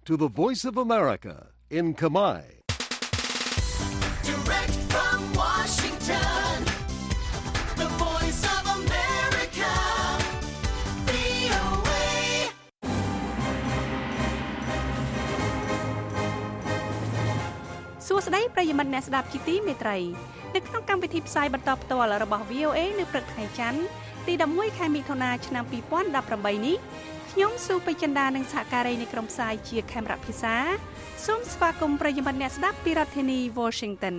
to the Voice of America in Khmer. Direct from Washington, the Voice of America, VOA. សួស្តីប្រិយមិត្តអ្នកស្ដាប់ជាទីមេត្រីនៅក្នុងកម្មវិធីផ្សាយបន្តផ្ទាល់របស់ VOA នៅព្រឹកថ្ងៃច័ន្ទទី11ខែមិថុនាឆ្នាំ2018នេះខ្ញុំស៊ូពេជ្រចិន្តានិងសហការីនៃក្រុមផ្សាយជាខេមរៈភាសាសូមស្វាគមន៍ប្រិយមិត្តអ្នកស្ដាប់ពីរដ្ឋធានី Washington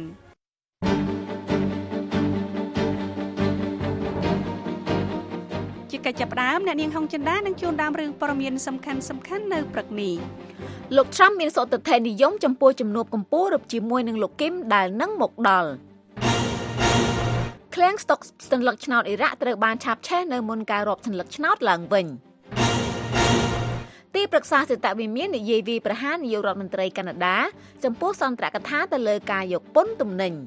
ជាកិច្ចចាប់ផ្ដើមអ្នកនាងហុងចិន្តានឹងជួនដើមរឿងព័ត៌មានសំខាន់ៗនៅព្រឹកនេះលោក Trump មានសោកទិដ្ឋានិយមចំពោះជំនួបកម្ពុជារົບជាមួយនឹងលោកគឹមដែលនឹងមកដល់ឃ្លាំងស្តុកសន្លឹកឆ្នោតអ៊ីរ៉ាក់ត្រូវបានឆាបឆេះនៅមុនការរាប់សន្លឹកឆ្នោតឡើងវិញទីប្រឹក្សាសេដ្ឋវិមាននិយាយវាយប្រហារនាយករដ្ឋមន្ត្រីកាណាដាចំពោះសន្ទរកថាទៅលើការយកពន្ធទំនិញ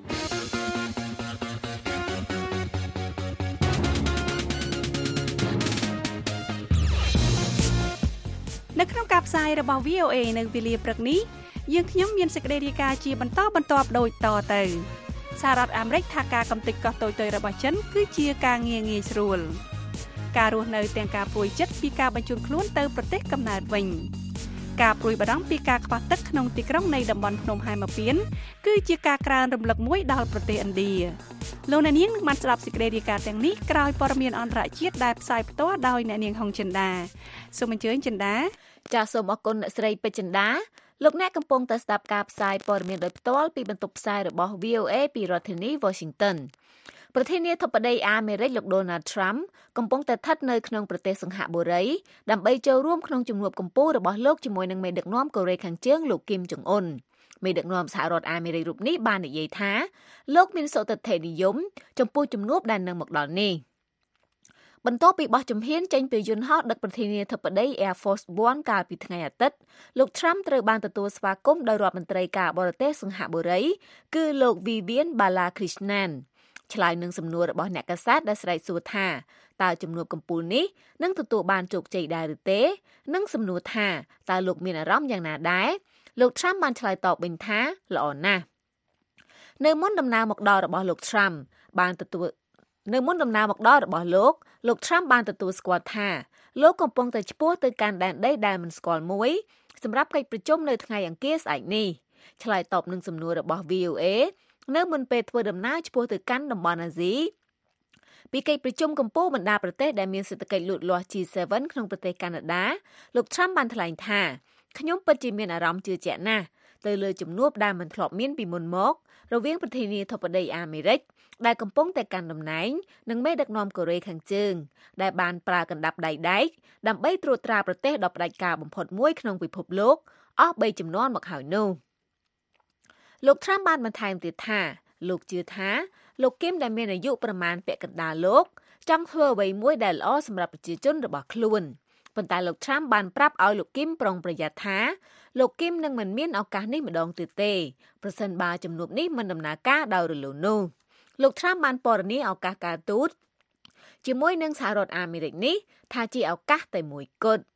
នៅក្នុងការផ្សាយរបស់ VOA នៅវេលាព្រឹកនេះយើងខ្ញុំមានសេចក្តីរាយការណ៍ជាបន្តបន្ទាប់ដូចតទៅសហរដ្ឋអាមេរិកថាការកំទេចកោះតូចៗរបស់ចិនគឺជាការងាយស្រួលការរស់នៅទាំងការព្រួយចិត្តពីការបញ្ជូនខ្លួនទៅប្រទេសកំណើតវិញការព្រួយបារម្ភពីការខ្វះទឹកក្នុងទីក្រុងនៃតំបន់ភ្នំហែមពៀនគឺជាការក្រើនរំលឹកមួយដល់ប្រទេសឥណ្ឌាលោកអ្នកនាងនឹងបានស្ដាប់សេចក្តីរាយការណ៍ទាំងនេះក្រោយព័ត៌មានអន្តរជាតិដែលផ្សាយផ្ទាល់ដោយអ្នកនាងហុងចិន្តាសូមអញ្ជើញចិន្តាចាសសូមអរគុណអ្នកស្រីពេជ្រចិន្តាលោកអ្នកកំពុងតែស្ដាប់ការផ្សាយព័ត៌មានដោយផ្ទាល់ពីបន្ទប់ផ្សាយរបស់ VOA ពីរដ្ឋធានី Washington ប្រធានាធិបតីអាមេរិកលោក Donald Trump កំពុងតែស្ថិតនៅក្នុងប្រទេសសិង្ហបុរីដើម្បីចូលរួមក្នុងជំនួបកម្ពុជារបស់លោកជាមួយនឹងមេដឹកនាំកូរ៉េខាងជើងលោកគឹមចុងអ៊ុនមេដឹកនាំសហរដ្ឋអាមេរិករូបនេះបាននិយាយថាលោកមានសោកទិដ្ឋានិយមចំពោះជំនួបដែលនឹងមកដល់នេះបន្ទាប់ពីបោះជំហានចេញពីយន្តហោះដឹកប្រធានាធិបតី Air Force One កាលពីថ្ងៃអាទិត្យលោក Trump ត្រូវបានទទួលស្វាគមន៍ដោយរដ្ឋមន្ត្រីការបរទេសសិង្ហបុរីគឺលោក Vivian Balakrishnan ឆ្លើយនឹងសំណួររបស់អ្នកកាសែតដែលស្រែកសួរថាតើជំនួបកម្ពុជានេះនឹងទទួលបានជោគជ័យដែរឬទេនិងសំណួរថាតើលោកមានអារម្មណ៍យ៉ាងណាដែរលោក Trump បានឆ្លើយតបវិញថាល្អណាស់នៅមុនដំណើរមកដល់របស់លោក Trump បានទទួលស្គាល់ថាលោកកំពុងតែឆ្ពោះទៅកាន់ដែនដីដែលមិនស្គាល់មួយសម្រាប់កិច្ចប្រជុំនៅថ្ងៃអង្គារស្អែកនេះឆ្លើយតបនឹងសំណួររបស់ VOA នៅមុនពេលធ្វើដំណើរឆ្ពោះទៅកាន់តំបន់អាស៊ីពីកិច្ចប្រជុំកម្ពុជាបណ្ដាប្រទេសដែលមានសេដ្ឋកិច្ចលូតលាស់ G7 ក្នុងប្រទេសកាណាដាលោក Trump បានថ្លែងថាខ្ញុំពិតជាមានអារម្មណ៍ជឿជាក់ណាស់ទៅលើជំនួបដែលមិនធ្លាប់មានពីមុនមករវាងប្រធានាធិបតីអាមេរិកដែលកំពុងតែកាន់តំណែងនិងមេដឹកនាំកូរ៉េខាងជើងដែលបានប្រើកណ្ដាប់ដៃដែកដើម្បីត្រួតត្រាប្រទេសដ៏ផ្ដាច់ការបំផុតមួយក្នុងពិភពលោកអស់3ជំនាន់មកហើយនោះលោក Trump បានបន្ថែមទៀតថាលោកជឿថាលោកគឹមដែលមានអាយុប្រមាណពាក់កណ្ដាលលោកចង់ធ្វើអ្វីមួយដែលល្អសម្រាប់ប្រជាជនរបស់ខ្លួនប៉ុន្តែលោក Trump បានប្រាប់ឲ្យលោកគឹមប្រុងប្រយ័ត្នថាលោកគឹមនឹងមិនមានឱកាសនេះម្ដងទៀតទេប្រសិនបើជំនួបនេះមិនដំណើរការដោយរលូននោះលោក Trump បានពណ៌នាឱកាសការទូតជាមួយនឹងសហរដ្ឋអាមេរិកនេះថាជាឱកាសតែមួយគត់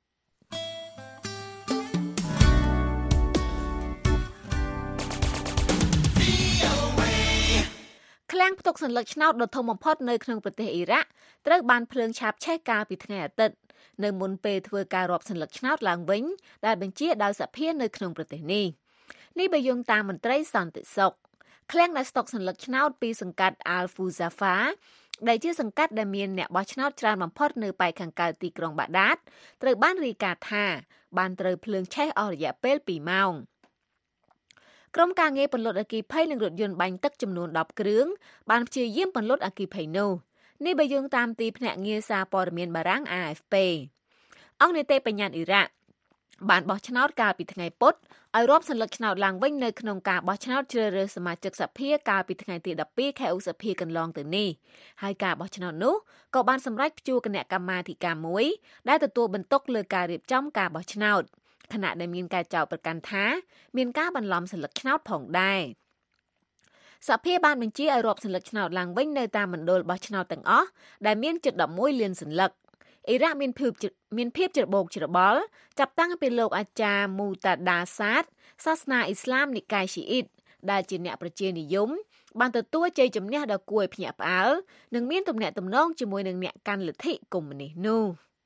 ឃ្លាំងផ្ទុកសន្លឹកឆ្នោតដ៏ធំបំផុតនៅក្នុងប្រទេសអ៊ីរ៉ាក់ត្រូវបានភ្លើងឆាបឆេះកាលពីថ្ងៃអាទិត្យនៅមុនពេលធ្វើការរាប់សន្លឹកឆ្នោតឡើងវិញដែលបញ្ជាដោយសភានៅក្នុងប្រទេសនេះបើយោងតាមមន្ត្រីសន្តិសុខឃ្លាំងដែលស្តុកសន្លឹកឆ្នោតពីសង្កាត់ Al-Fuzafa ដែលជាសង្កាត់ដែលមានអ្នកបោះឆ្នោតច្រើនបំផុតនៅប៉ែកខាងកើតទីក្រុងបាដាតត្រូវបានរាយការណ៍ថាបានត្រូវភ្លើងឆេះអស់រយៈពេល2ម៉ោងក្រុមការងារពន្លត់អគ្គិភ័យនិងរថយន្តបាញ់ទឹកចំនួន10គ្រឿងបានព្យាយាមពន្លត់អគ្គិភ័យនោះបើយោងតាមទីភ្នាក់ងារសារព័ត៌មានបារាំង AFP អង្គនីតិបញ្ញត្តិអ៊ីរ៉ាក់បានបោះឆ្នោតកាលពីថ្ងៃពុធឲ្យរាប់សន្លឹកឆ្នោតឡើងវិញនៅក្នុងការបោះឆ្នោតជ្រើសរើសសមាជិកសភាកាលពីថ្ងៃទី12ខែឧសភាកន្លងទៅនេះហើយការបោះឆ្នោតនោះក៏បានសម្រេចព្យួរគណៈកម្មាធិការមួយដែលទទួលបន្ទុកលើការរៀបចំការបោះឆ្នោតខណៈដែលមានការចោទប្រកាន់ថាមានការបន្លំសន្លឹកឆ្នោតផងដែរសភាបានបញ្ជាឲ្យរាប់សន្លឹកឆ្នោតឡើងវិញនៅតាមមណ្ឌលបោះឆ្នោតទាំងអស់ដែលមានជិត11លានសន្លឹកអ៊ីរ៉ាក់មានភាពច្របូកច្របល់ចាប់តាំងពីលោកអាចារ្យមូតាដាសាតសាសនាអ៊ីស្លាមនិកាយស៊ីអ៊ីតដែលជាអ្នកប្រជានិយមបានទទួលជ័យជំនះដ៏គួរឲ្យភ្ញាក់ផ្អើលនិងមានទំនាក់ទំនងជាមួយនឹងអ្នកកាន់លទ្ធិកុម្មុយនីសនោះ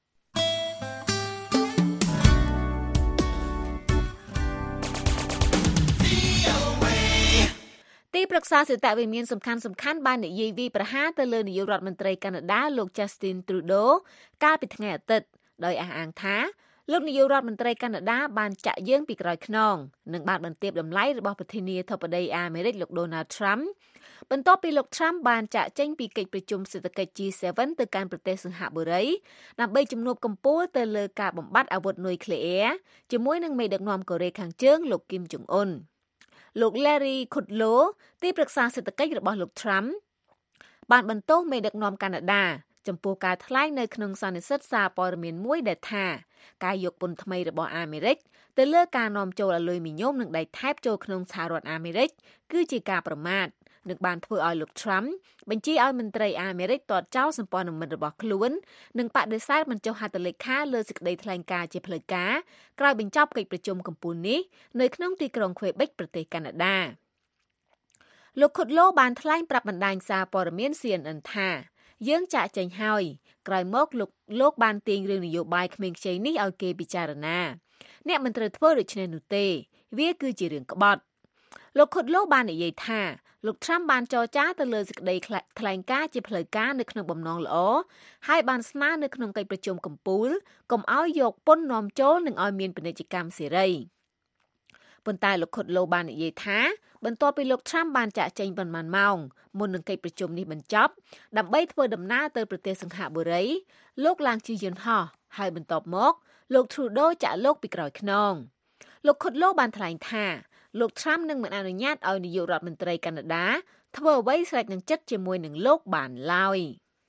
ទីប្រឹក្សាសេតវិមានសំខាន់បាននិយាយវាយប្រហារទៅលើនាយករដ្ឋមន្ត្រីកាណាដាលោក Justin Trudeau កាលពីថ្ងៃអាទិត្យដោយអះអាងថាលោកនាយករដ្ឋមន្ត្រីកាណាដាបានចាក់យើងពីក្រោយខ្នងនិងបានបន្ទាបតម្លៃរបស់ប្រធានាធិបតីអាមេរិកលោក Donald Trump បន្ទាប់ពីលោក Trump បានចាក់ចេញពីកិច្ចប្រជុំសេដ្ឋកិច្ច G7 ទៅកាន់ប្រទេសសិង្ហបុរីដើម្បីជំនួបកំពូលទៅលើការបំបត្តិអាវុធនុយក្លេអ៊ែរជាមួយនឹងមេដឹកនាំកូរ៉េខាងជើងលោកគីមចុងអ៊ុនលោក Larry Kudlow ទីប្រឹក្សាសេដ្ឋកិច្ចរបស់លោក Trump បានបន្ទោសមេដឹកនាំកាណាដាចំពោះការថ្លែងនៅក្នុងសន្និសីទសារព័ត៌មានមួយដែលថាការយកពន្ធថ្មីរបស់អាមេរិកទៅលើការនាំចូលអាលុយមីញ៉ូមនិងដីថែបចូលក្នុងសហរដ្ឋអាមេរិកគឺជាការប្រមាថនិងបានធ្វើឲ្យលោក Trump បញ្ជាឲ្យមន្ត្រីអាមេរិកទាត់ចោលសម្ព័ន្ធមិត្តរបស់ខ្លួននិងបដិសេធមិនចុះហត្ថលេខាលើសេចក្តីថ្លែងការណ៍ជាផ្លូវការក្រោយបញ្ចប់កិច្ចប្រជុំកំពូលនេះនៅក្នុងទីក្រុង Quebec ប្រទេសកាណាដាលោក Kudlow បានថ្លែងប្រាប់បណ្ដាញសារព័ត៌មាន CNN ថាយើងចាក់ចេញហើយក្រោយមកលោកបានទាញរឿងនយោបាយក្មេងខ្ចីនេះឲ្យគេពិចារណាអ្នកមិនត្រូវធ្វើដូច្នេះនោះទេវាគឺជារឿងក្បត់លោក Kudlow បាននិយាយថាលោក Trump បានចរចាទៅលើសេចក្តីថ្លែងការណ៍ជាផ្លូវការនៅក្នុងបំណងល្អហើយបានស្នើនៅក្នុងកិច្ចប្រជុំកំពូលកុំឲ្យយកពន្ធនាំចូលនិងឲ្យមានពាណិជ្ជកម្មសេរីប៉ុន្តែលោក Kudlow បាននិយាយថាបន្ទាប់ពីលោក Trump បានចាក់ចេញប៉ុន្មានម៉ោងមុននឹងកិច្ចប្រជុំនេះបញ្ចប់ដើម្បីធ្វើដំណើរទៅប្រទេសសិង្ហបុរីលោកឡើងជិះយន្តហោះហើយបន្ទាប់មកលោក Trudeau ចាក់លោកពីក្រោយខ្នងលោក Kudlow បានថ្លែងថាលោក Trump នឹងមិនអនុញ្ញាតឲ្យនាយករដ្ឋមន្ត្រីកាណាដាធ្វើអ្វីស្រេចនឹងចិត្តជាមួយនឹងលោកបានឡើយ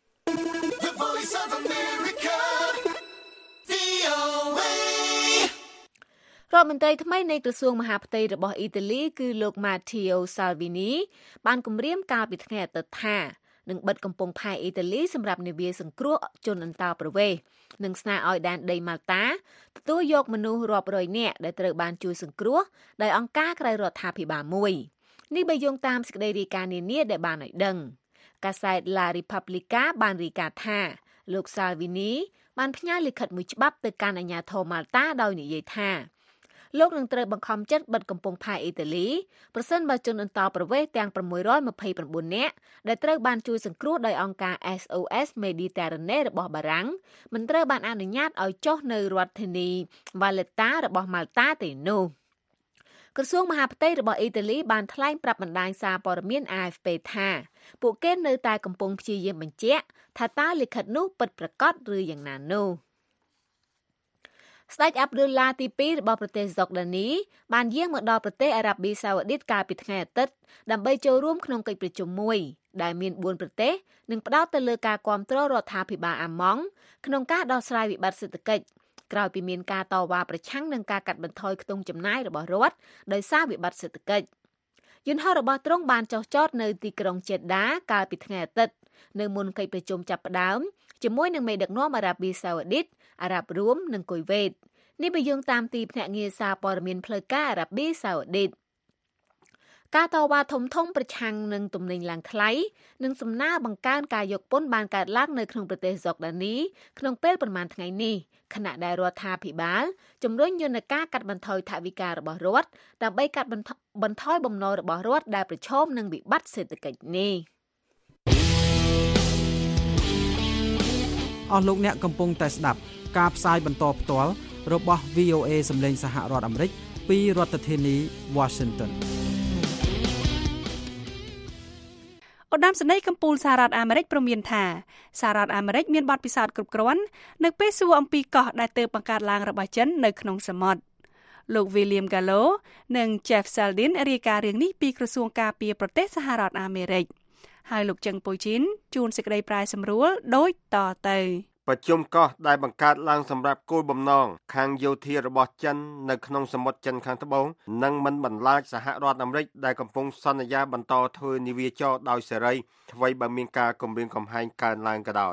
រដ្ឋមន្ត្រីថ្មីនៃក្រសួងមហាផ្ទៃរបស់អ៊ីតាលីគឺលោក Matteo Salvini បានគម្រាមកាលពីថ្ងៃអាទិត្យថានឹងបិទកំពង់ផែអ៊ីតាលីសម្រាប់នាវាសង្គ្រោះជនអន្តោប្រវេសន៍និងស្នើឲ្យដែនដីម៉ាល់តាទទួលយកមនុស្សរាប់រយនាក់ដែលត្រូវបានជួយសង្គ្រោះដោយអង្គការក្រៅរដ្ឋាភិបាលមួយនេះបើយោងតាមសេចក្តីរាយការណ៍នានាដែលបានឲ្យដឹងកាសែត La Repubblica បានរាយការណ៍ថាលោក Salvini បានផ្ញើលិខិតមួយច្បាប់ទៅកាន់អាជ្ញាធរម៉ាល់តាដោយនិយាយថាលោកនឹងត្រូវបង្ខំចិត្តបិទកំពង់ផែអ៊ីតាលីប្រសិនបើជនអន្តោប្រវេសន៍ទាំង629នាក់ដែលត្រូវបានជួយសង្គ្រោះដោយអង្គការ SOS Mediterranean របស់បារាំងមិនត្រូវបានអនុញ្ញាតឲ្យចុះនៅរដ្ឋធានី Valletta របស់ម៉ាល់តាទេនោះក្រសួងមហាផ្ទៃរបស់អ៊ីតាលីបានថ្លែងប្រាប់បណ្ដាញសារព័ត៌មាន AFP ថាពួកគេនៅតែកំពុងព្យាយាមបញ្ជាក់ថាតើលិខិតនោះពិតប្រាកដឬយ៉ាងណានោះស្ដេចអាប់ឌុលឡាទី2របស់ប្រទេសហ្សុកដានីបានយាងមកដល់ប្រទេសអារ៉ាប៊ីសាអូឌីតកាលពីថ្ងៃអាទិត្យដើម្បីចូលរួមក្នុងកិច្ចប្រជុំមួយដែលមាន4ប្រទេសនិងផ្ដោតទៅលើការគាំទ្ររដ្ឋាភិបាលអាម៉ង់ក្នុងការដោះស្រាយវិបត្តិសេដ្ឋកិច្ចក្រោយពីមានការតវ៉ាប្រឆាំងនឹងការកាត់បន្ថយខ្ទង់ចំណាយរបស់រដ្ឋដោយសារវិបត្តិសេដ្ឋកិច្ចយន្តហោះរបស់ទ្រង់បានចុះចតនៅទីក្រុងចេដាកាលពីថ្ងៃអាទិត្យនៅមុនកិច្ចប្រជុំចាប់ផ្ដើមជាមួយនឹងមេដឹកនាំអារ៉ាប៊ីសាអូឌីតអារ៉ាប់រួមនិងគុយវ៉េតនេះបើយោងតាមទីភ្នាក់ងារសារព័ត៌មានផ្លូវការអារ៉ាប៊ីសាអូឌីតការតវ៉ាធំប្រឆាំងនឹងទំនិញឡើងថ្លៃនិងសំណើបង្កើនការយកពន្ធបានកើតឡើងនៅក្នុងប្រទេសហ្សុកដានីក្នុងពេលប្រមាណថ្ងៃនេះខណៈដែលរដ្ឋាភិបាលជំរុញយន្តការកាត់បន្ថយថវិការបស់រដ្ឋដើម្បីកាត់បន្ថយបំណុលរបស់រដ្ឋដែលប្រឈមនឹងវិបត្តិសេដ្ឋកិច្ចនេះអស់លោកអ្នកកំពុងតែស្ដាប់ការផ្សាយបន្តផ្ទាល់របស់ VOA សម្លេងសហរដ្ឋអាមេរិកពីរដ្ឋធានី Washington ឧត្តមសេនីយ៍កំពូលសហរដ្ឋអាមេរិកព្រមានថាសហរដ្ឋអាមេរិកមានបទពិសោធន៍គ្រប់គ្រាន់នៅពេលសួរអំពីកោះដែលទើបបង្កើតឡើងរបស់ចិននៅក្នុងសមុទ្រលោក William Gallo និង Jeff Seldin រាយការណ៍រឿងនេះពីក្រសួងការពារប្រទេសសហរដ្ឋអាមេរិកហើយលោកចឹងពុយជីនជួនសេចក្តីប្រាយសម្រួលដូចតទៅប្រជុំកោះដែលបង្កើតឡើងសម្រាប់គោលបំណងខាងយោធារបស់ចិននៅក្នុងសមុទ្រចិនខាងត្បូងនិងមិនបន្លាចសហរដ្ឋអាមេរិកដែលកំពុងសន្យាបន្តធ្វើនាវាចរដោយសេរីអ្វីបើមានការគំរាមកំហែងកើនឡើងក៏ដោយ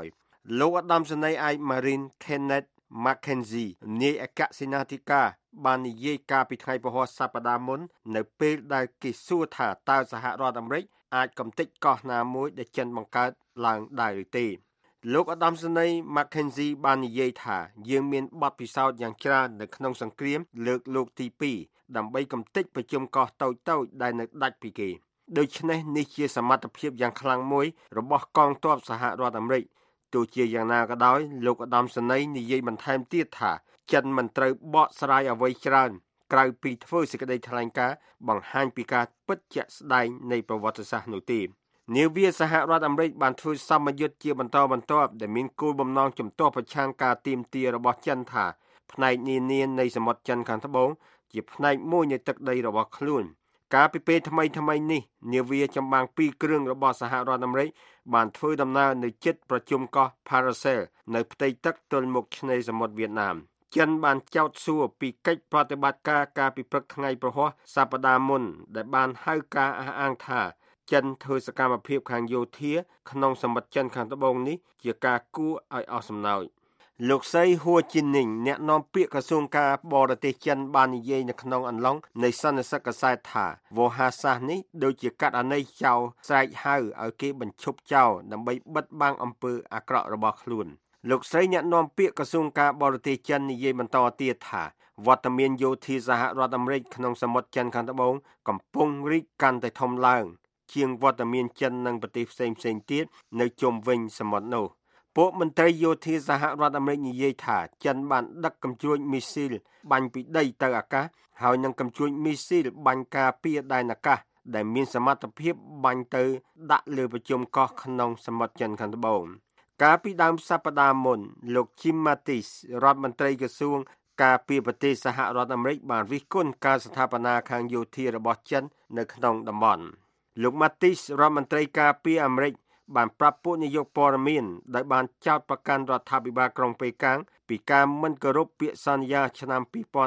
លោកឧត្តមសេនីយ៍ឯក Marine Kenneth Mackenzie នាយអគ្គសេនាធិការបាននិយាយកាលពីថ្ងៃពហុសប្តាហ៍មុននៅពេលដែលគេសួរថាតើសហរដ្ឋអាមេរិកអាចកំទេចកោះណាមួយដែលចិនបង្កើតឡើងដែរឬទេលោកឧត្តមសេនីយ៍ Mackenzie បាននិយាយថាយើងមានបទពិសោធន៍យ៉ាងច្រើននៅក្នុងសង្គ្រាមលើកលោកទី2ដើម្បីកំទេចប្រជុំកោះតូចៗដែលនៅដាច់ពីគេដូច្នេះនេះជាសមត្ថភាពយ៉ាងខ្លាំងមួយរបស់កងទ័ពសហរដ្ឋអាមេរិកទោះជាយ៉ាងណាក៏ដោយលោកឧត្តមសេនីយ៍និយាយបន្ថែមទៀតថាចិនមិនត្រូវបកស្រាយអ្វីច្រើនក្រៅពីធ្វើសេចក្តីថ្លែងការណ៍បង្ហាញពីការពិតជាក់ស្ដែងនៃប្រវត្តិសាស្ត្រនោះទេនាវាសហរដ្ឋអាមេរិកបានធ្វើសម្ពយុទ្ធជាបន្តបន្ទាប់ដែលមានគោលបំណងជំទាស់ប្រឆាំងការទាមទាររបស់ចិនថាផ្នែកនានានៃសមុទ្រចិនខាងត្បូងជាផ្នែកមួយនៃទឹកដីរបស់ខ្លួនកាលពីពេលថ្មីនេះនាវាចម្បាំង2គ្រឿងរបស់សហរដ្ឋអាមេរិកបានធ្វើដំណើរនៅជិតប្រជុំកោះ Paracel នៅផ្ទៃទឹកទល់មុខឆ្នេរសមុទ្រវៀតណាមចិនបានចោទសួរពីកិច្ចប្រតិបត្តិការកាលពីព្រឹកថ្ងៃប្រហ័សសប្តាហ៍មុនដែលបានហៅការអះអាងថាចិនធ្វើសកម្មភាពខាងយោធាក្នុងសមុទ្រចិនខាងត្បូងនេះជាការគួរឲ្យអស់សំណើចលោកស្រីហួជីនីងអ្នកនាំពាក្យក្រសួងការបរទេសចិនបាននិយាយនៅក្នុងអំឡុងនៃសន្និសីទកាសែតថាវោហារសាស្ត្រនេះដូចជាកាត់អាណ័យចោលស្រែកហៅឲ្យគេបញ្ឈប់ចោលដើម្បីបិទបាំងអំពើអាក្រក់របស់ខ្លួនលោកស្រីអ្នកនាំពាក្យក្រសួងការបរទេសចិននិយាយបន្តទៀតថាវត្តមានយោធាសហរដ្ឋអាមេរិកក្នុងសមុទ្រចិនខាងត្បូងកំពុងរីកកាន់តែធំឡើងជាងវត្តមានចិននិងប្រទេសផ្សេងទៀតនៅជុំវិញសមុទ្រនោះពួកមន្ត្រីយោធាសហរដ្ឋអាមេរិកនិយាយថាចិនបានដឹកកាំជ្រួចមីស៊ីលបាញ់ពីដីទៅអាកាសហើយនឹងកាំជ្រួចមីស៊ីលបាញ់ការពារដែនអាកាសដែលមានសមត្ថភាពបាញ់ទៅដាក់លើប្រជុំកោះក្នុងសមុទ្រចិនខាងត្បូងកាលពីដើមសប្តាហ៍មុនលោក Jim Mattis រដ្ឋមន្ត្រីក្រសួងការពារប្រទេសសហរដ្ឋអាមេរិកបានរិះគន់ការស្ថាបនាខាងយោធារបស់ចិននៅក្នុងតំបន់លោក Mattis រដ្ឋមន្ត្រីការពារអាមេរិកបានប្រាប់ពួកនាយកព័ត៌មានដោយបានចោទប្រកាន់រដ្ឋាភិបាលក្រុងប៉េកាំងពីការមិនគោរពពាក្យសន្យាឆ្នាំ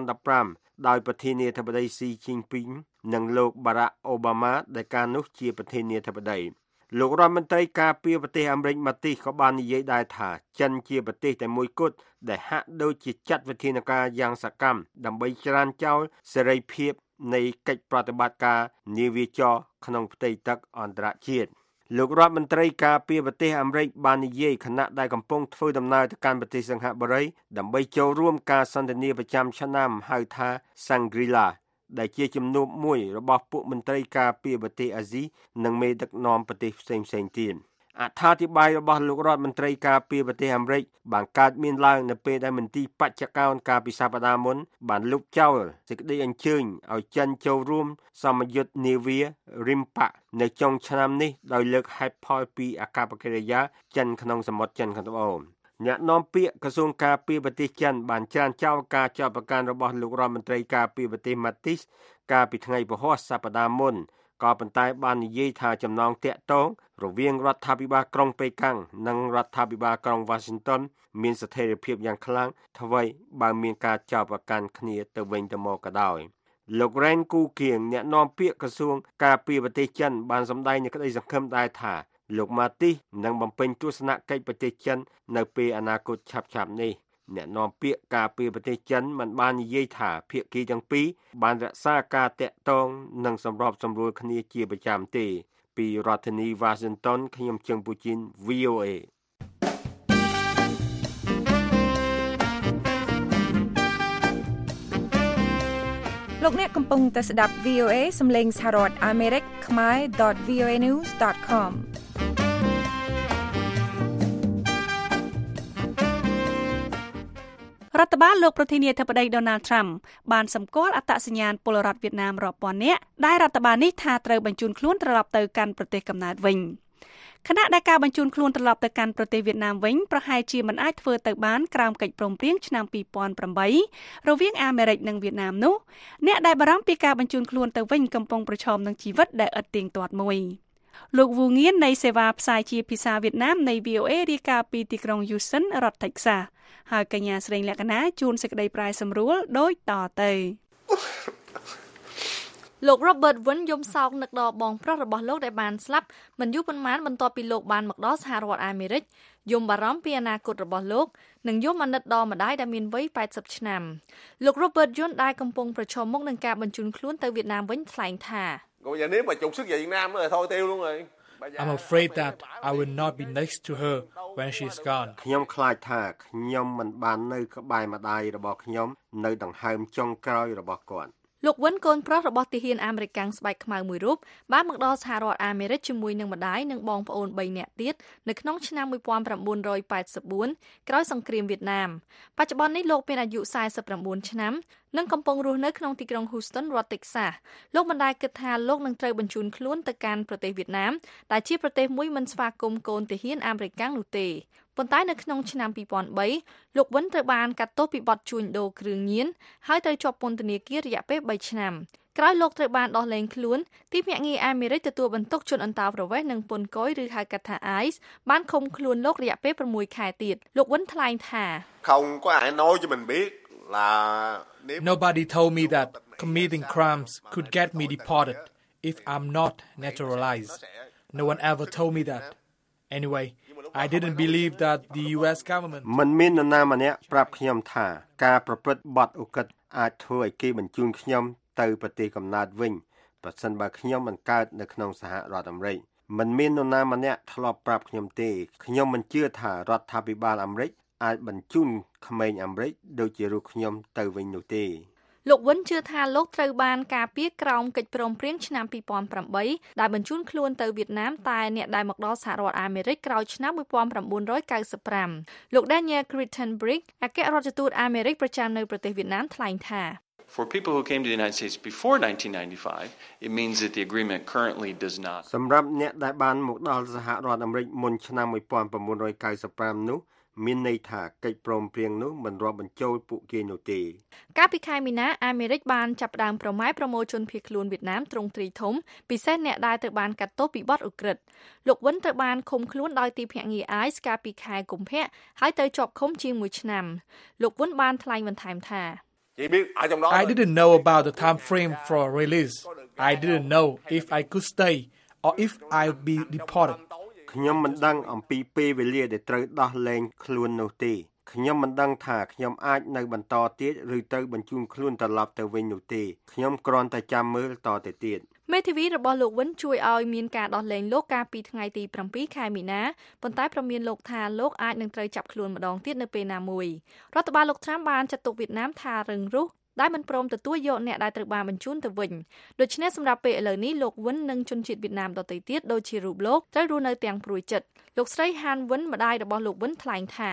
2015ដោយប្រធានាធិបតីស៊ីជីនពីងនិងលោកបារ៉ាក់អូបាម៉ាដែលកាលនោះជាប្រធានាធិបតីលោករដ្ឋមន្ត្រីការពារប្រទេសអាមេរិកម៉ាទីសក៏បាននិយាយដែរថាចិនជាប្រទេសតែមួយគត់ដែលហាក់ដូចជាចាត់វិធានការយ៉ាងសកម្មដើម្បីច្រានចោលសេរីភាពនៃកិច្ចប្រតិបត្តិការនាវាចរក្នុងផ្ទៃទឹកអន្តរជាតិលោករដ្ឋមន្ត្រីការពារប្រទេសអាមេរិកបាននិយាយខណៈដែលកំពុងធ្វើដំណើរទៅកាន់ប្រទេសសិង្ហបុរីដើម្បីចូលរួមការសន្ទនាប្រចាំឆ្នាំហៅថា Shangri-La ដែលជាជំនួបមួយរបស់ពួកមន្ត្រីការពារប្រទេសអាស៊ីនិងមេដឹកនាំប្រទេសផ្សេងទៀតអត្ថាធិប្បាយរបស់លោករដ្ឋមន្ត្រីការពារប្រទេសអាមេរិកបានកើតមានឡើងនៅពេលដែលមន្ទីរបច្ចកោណកាលពីសប្តាហ៍មុនបានលុបចោលសេចក្តីអញ្ជើញឲ្យចិនចូលរួមសមយុទ្ធនាវា RIMPAC នៅចុងឆ្នាំនេះដោយលើកហេតុផលពីអាកប្បកិរិយាចិនក្នុងសមុទ្រចិនខាងត្បូងអ្នកនាំពាក្យក្រសួងការពារប្រទេសចិនបានច្រានចោលការចោទប្រកាន់របស់លោករដ្ឋមន្ត្រីការពារប្រទេសម៉ាទីសកាលពីថ្ងៃពហុសប្តាហ៍មុនក៏ប៉ុន្តែបាននិយាយថាចំណងតាក់ទងរវាងរដ្ឋាភិបាលក្រុងប៉េកាំងនិងរដ្ឋាភិបាលក្រុង Washington មានស្ថិរភាពយ៉ាងខ្លាំងថ្មីបើមានការចោទប្រកាន់គ្នាទៅវិញទៅមកក៏ដោយលោក Ren Ku Kieng អ្នកនាំពាក្យក្រសួងការពារប្រទេសចិនបានសម្ដែងនូវក្តីសង្ឃឹមដែរថាលោក Mattis នឹងបំពេញទស្សនកិច្ចប្រទេសចិននៅពេលអនាគតឆាប់ៗនេះអ្នកនាំពាក្យការពារប្រទេសចិនបាននិយាយថាភាគីទាំងពីរបានរក្សាការតាក់ទងនិងសម្របសម្រួលគ្នាជាប្រចាំទេពីរដ្ឋធានី Washington ខ្ញុំជើងពូជីន VOA លោកអ្នកកំពុងតែស្ដាប់ VOA សំឡេងសហរដ្ឋអាមេរិកខ្មែរ .voanews.com រដ្ឋបាលលោកប្រធានាធិបតី Donald Trump បានសម្គាល់អត្តសញ្ញាណពលរដ្ឋវៀតណាមរាប់ពាន់នាក់ដែលរដ្ឋបាលនេះថាត្រូវបញ្ជូនខ្លួនត្រឡប់ទៅកាន់ប្រទេសកំណើតវិញខណៈដែលការបញ្ជូនខ្លួនត្រឡប់ទៅកាន់ប្រទេសវៀតណាមវិញប្រហែលជាមិនអាចធ្វើទៅបានក្រោមកិច្ចព្រមព្រៀងឆ្នាំ2008រវាងអាមេរិកនិងវៀតណាមនោះអ្នកដែលបារម្ភពីការបញ្ជូនខ្លួនទៅវិញកំពុងប្រឈមនឹងជីវិតដែលឥតទៀងទាត់មួយលោកវូងៀននៃសេវាផ្សាយជាភាសាវៀតណាមនៃ VOA រាយការណ៍ពីទីក្រុង Houston រដ្ឋ Texas ហើយកញ្ញាស្រីលក្ខណាជួនសេចក្តីប្រាយសម្រួលដូចតទៅលោក Robert Wynn យំសោកនឹកដល់បងប្រុសរបស់លោកដែលបានស្លាប់មិនយូរប៉ុន្មានបន្ទាប់ពីលោកបានមកដល់សហរដ្ឋអាមេរិកយំបារម្ភពីអនាគតរបស់លោកនិងយំអាណិតដល់ម្ដាយដែលមានវ័យ80ឆ្នាំលោក Robert Wynn ដែលកំពុងប្រឈមមុខនឹងការបញ្ជូនខ្លួនទៅវៀតណាមវិញថ្លែងថា I'm afraid that I will not be next to her when she is gone. ខ្ញុំខ្លាចថាខ្ញុំមិនបាននៅក្បែរម្ដាយរបស់ខ្ញុំនៅដង្ហើមចុងក្រោយរបស់គាត់លោកវិនកូនប្រុសរបស់ទាហានអាមេរិកស្បែកខ្មៅមួយរូបបានមកដល់សហរដ្ឋអាមេរិកជាមួយនឹងម្ដាយនិងបងប្អូន3នាក់ទៀតនៅក្នុងឆ្នាំ1984ក្រោយសង្គ្រាមវៀតណាមបច្ចុប្បន្ននេះលោកមានអាយុ49ឆ្នាំនិងកំពុងរស់នៅក្នុងទីក្រុង Houston រដ្ឋ Texas លោកមិនដែលគិតថាលោកនឹងត្រូវបញ្ជូនខ្លួនទៅកាន់ប្រទេសវៀតណាមដែលជាប្រទេសមួយមិនស្វាគមន៍កូនទាហានអាមេរិកនោះទេប៉ុន្តែនៅក្នុងឆ្នាំ2003លោកវិនត្រូវបានកាត់ទោសពីបទជួញដូរគ្រឿងញៀនហើយត្រូវជាប់ពន្ធនាគាររយៈពេល3ឆ្នាំក្រោយលោកត្រូវបានដោះលែងខ្លួនទីភ្នាក់ងារអាមេរិកទទួលបន្ទុកជនអន្តោប្រវេសន៍និងពន្ធគយឬហៅកាត់ថា ICE បានឃុំខ្លួនលោករយៈពេល6ខែទៀតលោកវិនថ្លែងថា Nobody told me that committing crimes could get me deported if I'm not naturalized. No one ever told me that. Anyway, I didn't believe that the US government មិនមាននរណាម្នាក់ប្រាប់ខ្ញុំថាការប្រព្រឹត្តបទឧក្រិដ្ឋអាចធ្វើឲ្យគេបញ្ជូនខ្ញុំទៅប្រទេសកំណើតវិញប្រសិនបើខ្ញុំមិនកើតនៅក្នុងសហរដ្ឋអាមេរិកមិនមាននរណាម្នាក់ធ្លាប់ប្រាប់ខ្ញុំទេខ្ញុំមិនជឿថារដ្ឋាភិបាលអាមេរិកអាចបញ្ជូនក្មេងអាមេរិកដូចជារូបខ្ញុំទៅវិញនោះទេលោកវិនជឿថាលោកត្រូវបានការពារក្រោមកិច្ចព្រមព្រៀងឆ្នាំ2008ដែលបញ្ជូនខ្លួនទៅវៀតណាមតែអ្នកដែលមកដល់សហរដ្ឋអាមេរិកក្រោយឆ្នាំ1995លោក Daniel Crittenbrick អគ្គរដ្ឋទូតអាមេរិកប្រចាំនៅប្រទេសវៀតណាមថ្លែងថា For people who came to the United States before 1995, it means that the agreement currently does not. សម្រាប់អ្នកដែលបានមកដល់សហរដ្ឋអាមេរិកមុនឆ្នាំ1995នោះមានន័យថាកិច្ចព្រមព្រៀងនោះមិនរាប់បញ្ចូលពួកគេនោះទេកាលពីខែមីនាអាមេរិកបានចាប់ផ្ដើមប្រម៉ែប្រមូលជនភៀសខ្លួនវៀតណាមទ្រង់ទ្រីធំពិសេសអ្នកដែលត្រូវបានកាត់ទោសពីបទឧក្រិដ្ឋលោកវិនត្រូវបានឃុំខ្លួនដោយទីភ្នាក់ងារ ICE កាលពីខែកុម្ភៈហើយទៅជាប់ឃុំជាង1ឆ្នាំលោកវិនបានថ្លែងបន្ថែមថា I didn't know about the time frame for release. I didn't know if I could stay or if I'd be deported. ខ្ញុំមិនដឹងអំពីពេលវេលាដែលត្រូវដោះលែងខ្លួននោះទេខ្ញុំមិនដឹងថាខ្ញុំអាចនៅបន្តទៀតឬត្រូវបញ្ជូនខ្លួនត្រឡប់ទៅវិញនោះទេខ្ញុំគ្រាន់តែចាំមើលតទៅទៀតមេធាវីរបស់លោកវិនជួយឲ្យមានការដោះលែងលោកកាលពីថ្ងៃទី7ខែមីនាប៉ុន្តែប្រមានលោកថាលោកអាចនឹងត្រូវចាប់ខ្លួនម្ដងទៀតនៅពេលណាមួយរដ្ឋបាលលោកត្រាំបានចាត់ទុកវៀតណាមថារឹងរូសដែលមិនព្រមទទួលយកអ្នកដែលត្រូវបានបញ្ជូនទៅវិញដូច្នេះសម្រាប់ពេលឥឡូវនេះលោកវិននិងជនជាតិវៀតណាមដទៃទៀតដូចជារូបលោកត្រូវរស់នៅទាំងព្រួយចិត្តលោកស្រីហានវិនម្ដាយរបស់លោកវិនថ្លែងថា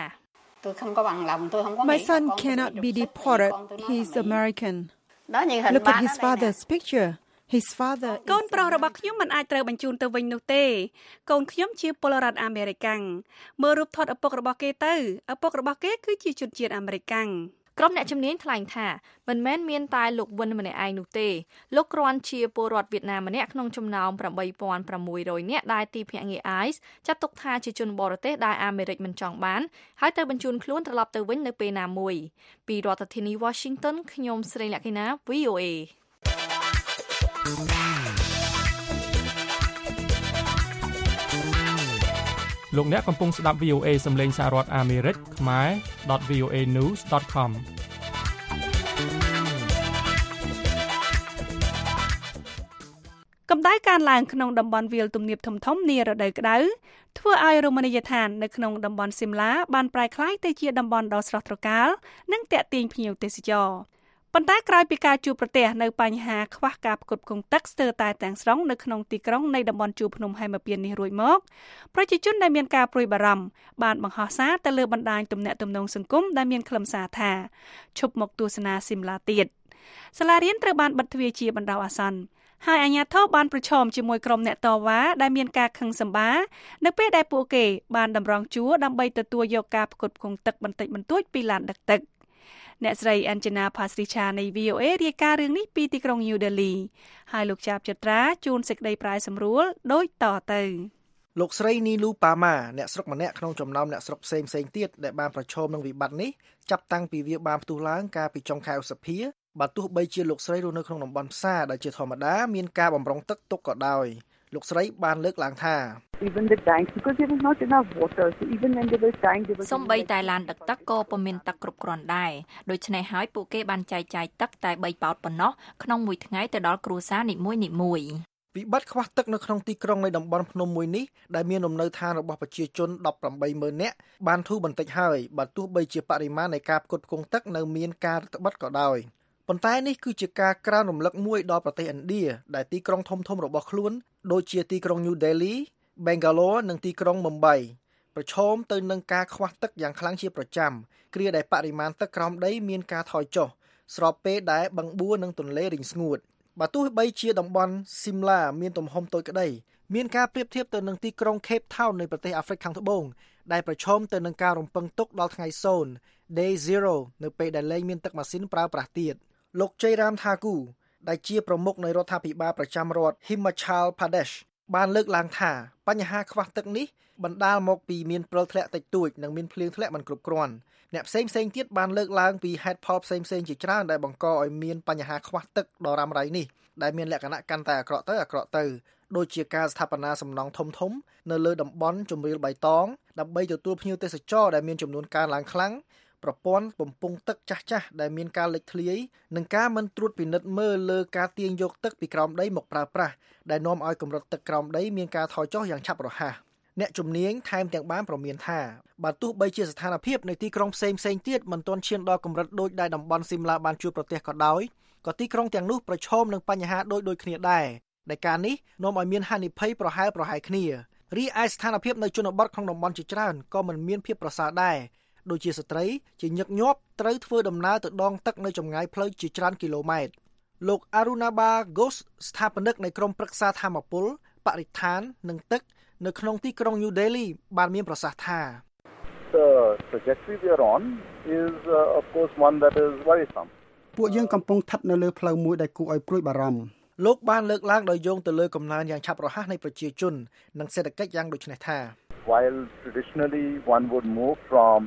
My son cannot be deported. He's American. Look at his father's picture. His father កូនប្រុសរបស់ខ្ញុំមិនអាចត្រូវបញ្ជូនទៅវិញនោះទេកូនខ្ញុំជាពលរដ្ឋអាមេរិកាំងមើលរូបថតឪពុករបស់គេទៅឪពុករបស់គេគឺជាជនជាតិអាមេរិកាំងក្រុមអ្នកជំនាញថ្លែងថាមិនមែនមានតែលោកវិនម្នាក់ឯងនោះទេលោកគ្រាន់ជាពលរដ្ឋវៀតណាមម្នាក់ក្នុងចំណោម 8,600 នាក់ដែលទីភ្នាក់ងារ ICE ចាត់ទុកថាជាជនបរទេសដែលអាមេរិកមិនចង់បានហើយត្រូវបញ្ជូនខ្លួនត្រឡប់ទៅវិញនៅពេលណាមួយពីរដ្ឋធានី Washington ខ្ញុំស្រីលក្ខិណា VOA លោកអ្នកកំពុងស្ដាប់ VOA សំឡេងសហរដ្ឋអាមេរិកខ្មែរ .voanews.com កម្ដៅកើនឡើងក្នុងតំបន់វាលទំនាបធំៗនារដូវក្តៅធ្វើឲ្យរមណីយដ្ឋាននៅក្នុងតំបន់ស៊ីមឡាបានប្រែក្លាយទៅជាតំបន់ដ៏ស្រស់ត្រកាលនិងទាក់ទាញភ្ញៀវទេសចរប៉ុន្តែក្រោយពីការជួបប្រទះនៅបញ្ហាខ្វះការផ្គត់ផ្គង់ទឹកស្ទើរតែទាំងស្រុងនៅក្នុងទីក្រុងនៃតំបន់ជួរភ្នំហេមពាន្តនេះរួចមកប្រជាជនដែលមានការព្រួយបារម្ភបានបង្ហោះសារទៅលើបណ្ដាញទំនាក់ទំនងសង្គមដែលមានខ្លឹមសារថាឈប់មកទស្សនាស៊ីមឡាទៀតសាលារៀនត្រូវបានបិទទ្វារជាបណ្ដោះអាសន្នហើយអាជ្ញាធរបានប្រឈមជាមួយក្រុមអ្នកតវ៉ាដែលមានការខឹងសម្បារនៅពេលដែលពួកគេបានតម្រង់ជួរដើម្បីទទួលយកការផ្គត់ផ្គង់ទឹកបន្តិចបន្តួចពីឡានដឹកទឹកអ្នកស្រី Anjana Pasricha នៃ VOA រាយការណ៍រឿងនេះពីទីក្រុង New Delhi ហើយលោកចាប់ចត្រាជួនសេចក្តីប្រាយសម្រួលដូចតទៅលោកស្រីនីលូប៉ាម៉ាអ្នកស្រុកម្នាក់ក្នុងចំណោមអ្នកស្រុកផ្សេងទៀតដែលបានប្រឈមនឹងវិបត្តិនេះចាប់តាំងពីវាបានផ្ទុះឡើងកាលពីចុងខែឧសភាបើទោះបីជាលោកស្រីរស់នៅក្នុងតំបន់ផ្សារដែលជាធម្មតាមានការបំរុងទឹកទុកក៏ដោយលោកស្រីបានលើកឡើងថា Even the tanks because there was not enough water so even when they were trying they were សំបីតែឡានដឹកទឹកក៏ពុំមានទឹកគ្រប់គ្រាន់ដែរដូច្នេះហើយពួកគេបានចែកចាយទឹកតែ3ប៉ោតប៉ុណ្ណោះក្នុងមួយថ្ងៃទៅដល់គ្រួសារនីមួយៗវិបត្តិខ្វះទឹកនៅក្នុងទីក្រុងនៃតំបន់ភ្នំមួយនេះដែលមានលំនៅឋានរបស់ប្រជាជន 18,000 នាក់បានធូរបន្តិចហើយបើទោះបីជាបរិមាណនៃការផ្គត់ផ្គង់ទឹកនៅមានការរឹតបន្តឹងក៏ដោយប៉ុន្តែនេះគឺជាការក្រើនរំលឹកមួយដល់ប្រទេសឥណ្ឌាដែលទីក្រុងធំៗរបស់ខ្លួនដូចជាទីក្រុង New Delhi, Bangalore និងទីក្រុង Mumbai ប្រឈមទៅនឹងការខ្វះទឹកយ៉ាងខ្លាំងជាប្រចាំគ្រាដែលបរិមាណទឹកក្រោមដីមានការថយចុះស្របពេលដែលបឹងបួរនិងទន្លេរីងស្ងួតបើទោះបីជាតំបន់ Simla មានទំហំតូចក្តីមានការប្រៀបធៀបទៅនឹងទីក្រុង Cape Town នៃប្រទេសអាហ្វ្រិកខាងត្បូងដែលប្រឈមទៅនឹងការរំពឹងទុកដល់ថ្ងៃ0 Day 0នៅពេលដែលលែងមានទឹកម៉ាស៊ីនប្រើប្រាស់ទៀតលោក Jairam Thakur ដែលជាប្រមុខនៃរដ្ឋាភិបាលប្រចាំរដ្ឋ Himachal Pradesh បានលើកឡើងថាបញ្ហាខ្វះទឹកនេះបណ្ដាលមកពីមានព្រិលធ្លាក់តិចតួចនិងមានភ្លៀងធ្លាក់មិនគ្រប់គ្រាន់អ្នកផ្សេងៗទៀតបានលើកឡើងពីហេតុផលផ្សេងៗជាច្រើនដែលបង្កឲ្យមានបញ្ហាខ្វះទឹកដ៏រ៉ាំរ៉ៃនេះដែលមានលក្ខណៈកាន់តែអាក្រក់ទៅដូចជាការស្ថាបនាសំណង់ធំៗនៅលើតំបន់ជម្រាលបៃតងដើម្បីទទួលភ្ញៀវទេសចរដែលមានចំនួនកើនឡើងខ្លាំងប្រព័ន្ធបំពង់ទឹកចាស់ៗដែលមានការលេចធ្លាយនិងការមិនត្រួតពិនិត្យមើលលើការទាញយកទឹកពីក្រោមដីមកប្រើប្រាស់ដែលនាំឲ្យកម្រិតទឹកក្រោមដីមានការថយចុះយ៉ាងឆាប់រហ័សអ្នកជំនាញថែមទាំងបានប្រមានថាបើទោះបីជាស្ថានភាពในទីក្រុងផ្សេងៗទៀតមិនទាន់ឈានដល់កម្រិតដូចដែលតំបន់ស៊ីមឡាបានជួបប្រទះក៏ដោយក៏ទីក្រុងទាំងនោះប្រឈមនឹងបញ្ហាដូចគ្នាដែរដែលការនេះនាំឲ្យមានហានិភ័យប្រហែលគ្នារីឯស្ថានភាពនៅជនបទក្នុងតំបន់ជាច្រើនក៏មិនមានភាពប្រសើរដែរដូចជាស្ត្រីជាញឹកញាប់ត្រូវធ្វើដំណើរទៅដងទឹកនៅចម្ងាយផ្លូវជាច្រើនគីឡូម៉ែត្រលោក Arunabha Ghosh ស្ថាបនិកនៃក្រុមប្រឹក្សាធម្មពលបរិស្ថាននិងទឹកនៅក្នុងទីក្រុង New Delhi បានមានប្រសាសន៍ថា The trajectory we are on is of course one that is worrisome ពួកយើងកំពុងស្ថិតនៅលើផ្លូវមួយដែលគួរឲ្យព្រួយបារម្ភលោកបានលើកឡើងដោយយោងទៅលើកំណើនយ៉ាងឆាប់រហ័សនៃប្រជាជននិងសេដ្ឋកិច្ចយ៉ាងដូចនេះថា While traditionally one would move from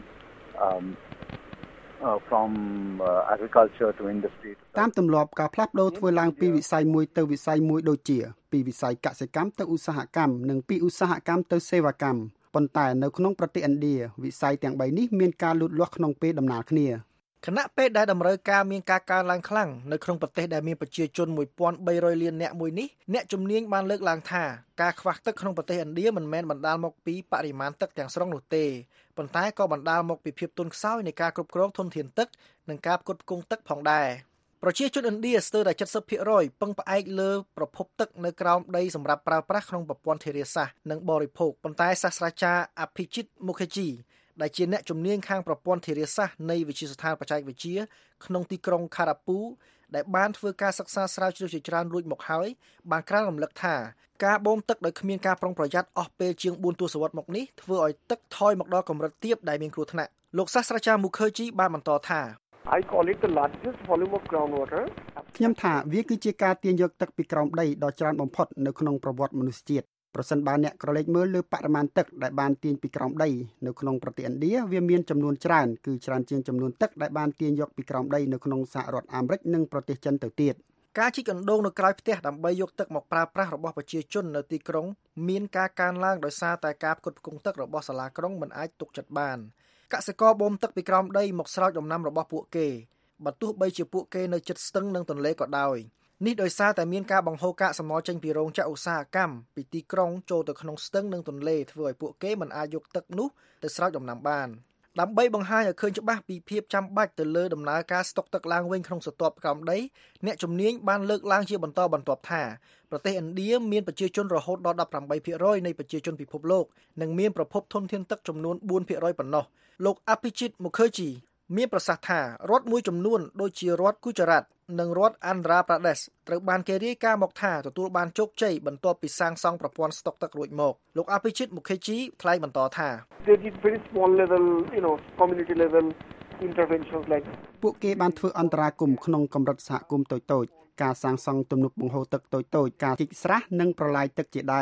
agriculture to industry តាមទម្លាប់ការផ្លាស់ប្ដូរធ្វើឡើងពីវិស័យមួយទៅវិស័យមួយដូចជាពីវិស័យកសិកម្មទៅឧស្សាហកម្មនិងពីឧស្សាហកម្មទៅសេវាកម្មប៉ុន្តែនៅក្នុងប្រទេសឥណ្ឌាវិស័យទាំង3នេះមានការលូតលាស់ក្នុងពេលដំណាលគ្នាខណៈពេលដែលតម្រូវការមានការកើនឡើងខ្លាំងនៅក្នុងប្រទេសដែលមានប្រជាជន 1,300 លាននាក់មួយនេះអ្នកជំនាញបានលើកឡើងថាការខ្វះទឹកក្នុងប្រទេសឥណ្ឌាមិនមែនបណ្ដាលមកពីបរិមាណទឹកទាំងស្រុងនោះទេប៉ុន្តែក៏បណ្ដាលមកពីភាពទន់ខ្សោយនៃការគ្រប់គ្រងធនធានទឹកនិងការផ្គត់ផ្គង់ទឹកផងដែរប្រជាជនឥណ្ឌាស្ទើរតែ 70% ពឹងផ្អែកលើប្រភពទឹកនៅក្រោមដីសម្រាប់ប្រើប្រាស់ក្នុងប្រព័ន្ធធារាសាស្ត្រនិងបរិភោគប៉ុន្តែសាស្ត្រាចារ្យ Abhijit Mukherjee ដែលជាអ្នកជំនាញខាងប្រព័ន្ធធារាសាស្ត្រនៃវិទ្យាស្ថានបច្ចេកវិទ្យាក្នុងទីក្រុង Kharagpur ដែលបានធ្វើការសិក្សាស្រាវជ្រាវជាច្រើនរួចមកហើយបានក្រើនរំលឹកថាការបូមទឹកដោយគ្មានការប្រុងប្រយ័ត្នអស់ពេលជាង4ទសវត្សរ៍មកនេះធ្វើឲ្យទឹកថយមកដល់កម្រិតទាបដែលមានគ្រោះថ្នាក់លោកសាស្ត្រាចារ្យ Mukherjee បានបន្តថា I call it the largest volume of groundwater ខ្ញុំថាវាគឺជាការទាញយកទឹកពីក្រោមដីដ៏ច្រើនបំផុតនៅក្នុងប្រវត្តិមនុស្សជាតិប្រសិនបើអ្នកក្រឡេកមើលលើបរិមាណទឹកដែលបានទាញពីក្រោមដីនៅក្នុងប្រទេសឥណ្ឌាវាមានចំនួនច្រើនគឺច្រើនជាងចំនួនទឹកដែលបានទាញយកពីក្រោមដីនៅក្នុងសហរដ្ឋអាមេរិកនិងប្រទេសចិនទៅទៀតការជីកអណ្ដូងនៅក្រៅផ្ទះដើម្បីយកទឹកមកប្រើប្រាស់របស់ប្រជាជននៅទីក្រុងមានការកើនឡើងដោយសារតែការផ្គត់ផ្គង់ទឹករបស់សាលាក្រុងមិនអាចទុកចិត្តបានកសិករបូមទឹកពីក្រោមដីមកស្រោចដំណាំរបស់ពួកគេបើទោះបីជាពួកគេនៅជិតស្ទឹងនិងទន្លេក៏ដោយនេះដោយសារតែមានការបង្ហូរកាកសំណល់ចេញពីរោងចក្រឧស្សាហកម្មពីទីក្រុងចូលទៅក្នុងស្ទឹងនិងទន្លេធ្វើឲ្យពួកគេមិនអាចយកទឹកនោះទៅស្រោចដំណាំបានដើម្បីបង្ហាញឲ្យឃើញច្បាស់ពីភាពចាំបាច់ទៅលើដំណើរការស្តុកទឹកឡើងវិញក្នុងស្រទាប់ក្រោមដីអ្នកជំនាញបានលើកឡើងជាបន្តបន្ទាប់ថាប្រទេសឥណ្ឌាមានប្រជាជនរហូតដល់ 18% នៃប្រជាជនពិភពលោកនិងមានប្រភពធនធានទឹកចំនួន 4% ប៉ុណ្ណោះលោក Abhijit Mukherjee មានប្រសាសន៍ថារដ្ឋមួយចំនួនដូចជារដ្ឋ Gujarat និងរដ្ឋ Andhra Pradesh ត្រូវបានគេរាយការណ៍មកថាទទួលបានជោគជ័យបន្ទាប់ពីសាងសង់ប្រព័ន្ធស្តុកទឹករួចមកលោក Abhijit Mukherjee ថ្លែងបន្តថា They did very small level community level interventions like ពួកគេបានធ្វើអន្តរាគមន៍ក្នុងកម្រិតសហគមន៍តូចៗការសាងសង់ទំនប់បង្ហូរទឹកតូចៗការជីកស្រះនិងប្រឡាយទឹកជាដើម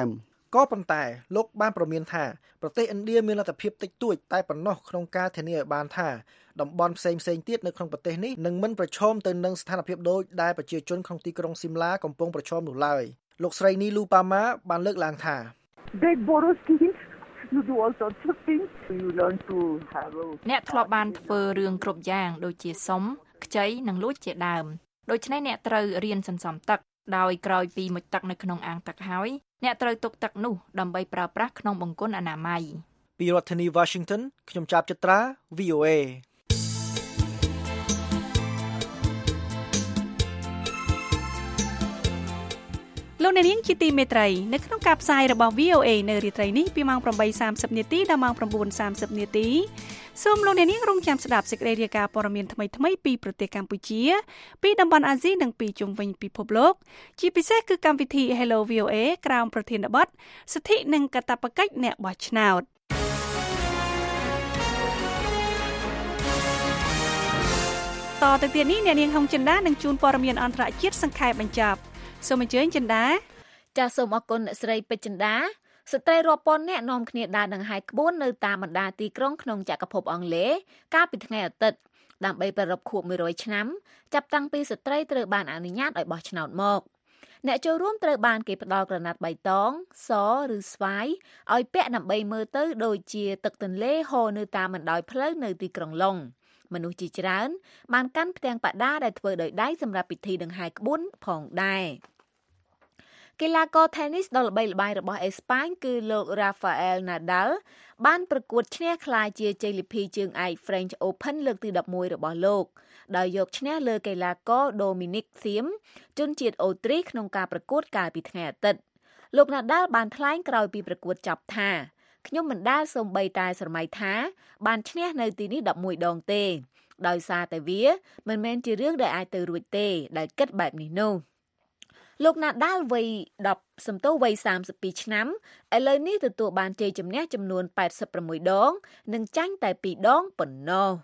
ក៏ប៉ុន្តែលោកបានប្រមានថាប្រទេសឥណ្ឌាមានលទ្ធភាពតិចតួចតែប៉ុណ្ណោះក្នុងការធានាឲ្យបានថាតំបន់ផ្សេងៗទៀតនៅក្នុងប្រទេសនេះនឹងមិនប្រឈមទៅនឹងស្ថានភាពដូចដែលប្រជាជនក្នុងទីក្រុងស៊ីមឡាកំពុងប្រឈមនោះឡើយលោកស្រីនីលូប៉ាម៉ាបានលើកឡើងថា They borrow skills you do all sorts of things you learn to have អ្នកធ្លាប់បានធ្វើរឿងគ្រប់យ៉ាងដូចជាសុំខ្ចីនិងលួចជាដើមដូច្នេះអ្នកត្រូវរៀនសន្សំទឹកដោយក្រោយពីមុជទឹកនៅក្នុងអាងទឹកហើយអ្នកត្រូវទុកទឹកនោះដើម្បីប្រើប្រាស់ក្នុងបង្គន់អនាម័យពីរដ្ឋធានី Washington ខ្ញុំចាប់ចត្រា VOA លោកអ្នកនាងជាទីមេត្រីនៅក្នុងការផ្សាយរបស់ VOA នៅរាត្រីនេះពីម៉ោង 8:30 នាទីដល់ម៉ោង 9:30 នាទីសូមលោកអ្នកនាងរងចាំស្ដាប់សេចក្តីរាយការណ៍ព័ត៌មានថ្មីៗពីប្រទេសកម្ពុជាពីតំបន់អាស៊ីនិងពីជុំវិញពិភពលោកជាពិសេសគឺកម្មវិធី Hello VOA ក្រោមប្រធានបទសិទ្ធិនិងកាតព្វកិច្ចអ្នកបោះឆ្នោតតទៅទៀតនេះអ្នកនាងហុងចិន្តានឹងជូនព័ត៌មានអន្តរជាតិសង្ខេបបញ្ចប់សូមអញ្ជើញចិន្តាចាសសូមអរគុណអ្នកស្រីពេជ្រចិន្តាស្ត្រីរាប់ពាន់នាក់នាំគ្នាដើរដង្ហែក្បួននៅតាមបណ្ដាទីក្រុងក្នុងចក្រភពអង់គ្លេសកាលពីថ្ងៃអាទិត្យដើម្បីប្រារព្ធខួប100ឆ្នាំចាប់តាំងពីស្ត្រីត្រូវបានអនុញ្ញាតឲ្យបោះឆ្នោតមកអ្នកចូលរួមត្រូវបានគេផ្ដល់ក្រណាត់បៃតងសឬស្វាយឲ្យពាក់ដើម្បីមើលទៅដូចជាទឹកទន្លេហូរនៅតាមបណ្ដោយផ្លូវនៅទីក្រុងឡុងមនុស្សជាច្រើនបានកាន់ផ្ទាំងបដាដែលធ្វើដោយដៃសម្រាប់ពិធីដង្ហែក្បួនផងដែរកីឡាករ tennis ដ៏ល្បីល្បាញរបស់អេស្ប៉ាញគឺលោក Rafael Nadal បានប្រកួតឈ្នះក្លាយជាជ័យលាភីជើងឯក French Open លើកទី11របស់លោកដោយយកឈ្នះលើកីឡាករ Dominic Thiem ជនជាតិអូទ្រីសក្នុងការប្រកួតកាលពីថ្ងៃអាទិត្យលោក Nadal បានថ្លែងក្រោយពីប្រកួតចប់ថាខ្ញុំមិនដែលសូម្បីតែស្រមៃថាបានឈ្នះនៅទីនេះ11ដងទេដោយសារតែវាមិនមែនជារឿងដែលអាចទៅរួចទេដែលគិតបែបនេះនោះលោកណាដាល់វ័យ32ឆ្នាំឥឡូវនេះទទួលបានជ័យជំនះចំនួន86ដងនិងចាញ់តែ2ដងប៉ុណ្ណោះ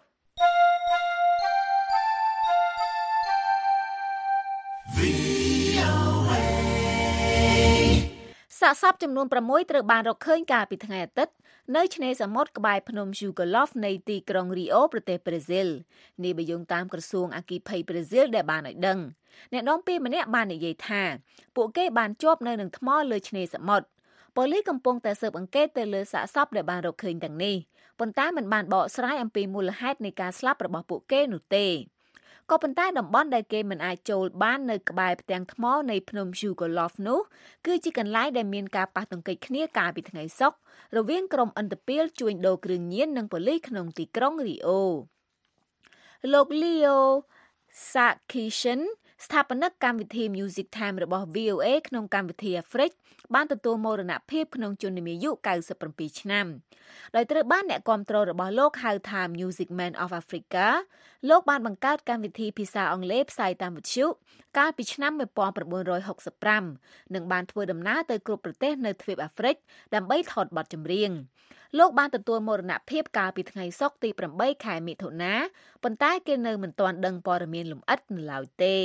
សាកសពចំនួន6ត្រូវបានរកឃើញកាលពីថ្ងៃអាទិត្យនៅឆ្នេរសមុទ្រក្បែរភ្នំ Sugarloaf នៃទីក្រុង Rio ប្រទេសប្រេស៊ីលនេះបើយោងតាមក្រសួងអគ្គិភ័យប្រេស៊ីលដែលបានឲ្យដឹងអ្នកនាំពាក្យម្នាក់បាននិយាយថាពួកគេបានជាប់នៅនឹងថ្មលើឆ្នេរសមុទ្រប៉ូលីសកំពុងតែស៊ើបអង្កេតទៅលើសាកសពដែលបានរកឃើញទាំងនេះប៉ុន្តែមិនបានបកស្រាយអំពីមូលហេតុនៃការស្លាប់របស់ពួកគេនោះទេក៏ប៉ុន្តែតំបន់ដែលគេមិនអាចចូលបាននៅក្បែរផ្ទាំងថ្មនៃភ្នំ Sugarloaf នោះគឺជាកន្លែងដែលមានការប៉ះទង្គិចគ្នាកាលពីថ្ងៃសុក្ររវាងក្រុមឥន្ទពាលជួញដូរគ្រឿងញៀននិងប៉ូលីសក្នុងទីក្រុង Rio លោក Leo Sarkisian ស្ថាបនិកកម្មវិធី Music Time របស់ VOA ក្នុងកម្មវិធីអាហ្វ្រិកបានទទួលមរណភាពក្នុងជន្មាយុ97ឆ្នាំដោយត្រូវបានអ្នកគាំទ្ររបស់លោកហៅថា Music Man of Africa លោកបានបង្កើតកម្មវិធីភាសាអង់គ្លេសផ្សាយតាមវិទ្យុកាលពីឆ្នាំ1965និងបានធ្វើដំណើរទៅគ្រប់ប្រទេសនៅទ្វីបអាហ្វ្រិកដើម្បីថតបទចម្រៀងលោកបានទទួលមរណភាពកាលពីថ្ងៃសុក្រទី8ខែមិថុនាប៉ុន្តែគេនៅមិនទាន់ដឹងព័ត៌មានលម្អិតនៅឡើយទេ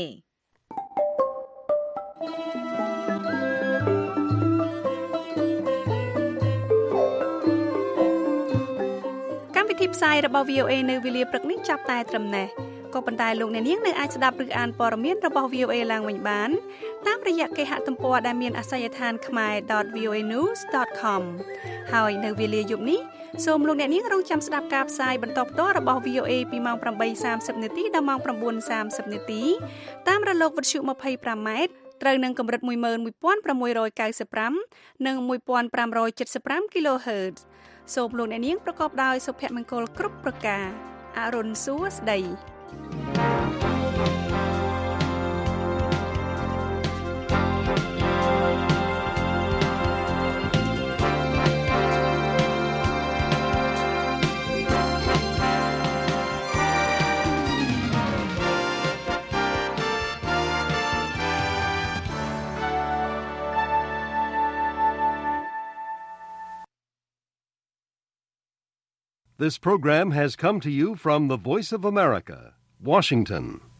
កម្មវិធីផ្សាយរបស់ VOA នៅវេលាព្រឹកនេះចាប់តែត្រឹមនេះក៏ប៉ុន្តែលោកអ្នកនាងនៅអាចស្ដាប់ឬអានព័ត៌មានរបស់ VOA ឡើងវិញបានតាមរយៈគេហទំព័រដែលមានអាសយដ្ឋាន khmer.voanews.com ហើយនៅវេលាយប់នេះសូមលោកអ្នកនាងរងចាំស្ដាប់ការផ្សាយបន្តផ្ទាល់របស់ VOA ពីម៉ោង 8:30 នាទីដល់ម៉ោង 9:30 នាទីតាមរលកវិទ្យុ 25 ម៉ែត្រត្រូវនឹងកម្រិត 11695 និង 1575 kHz សូមលោកអ្នកនាងប្រកបដោយសុភមង្គលគ្រប់ប្រការអរុនសួស្ដី This program has come to you from the Voice of America, Washington.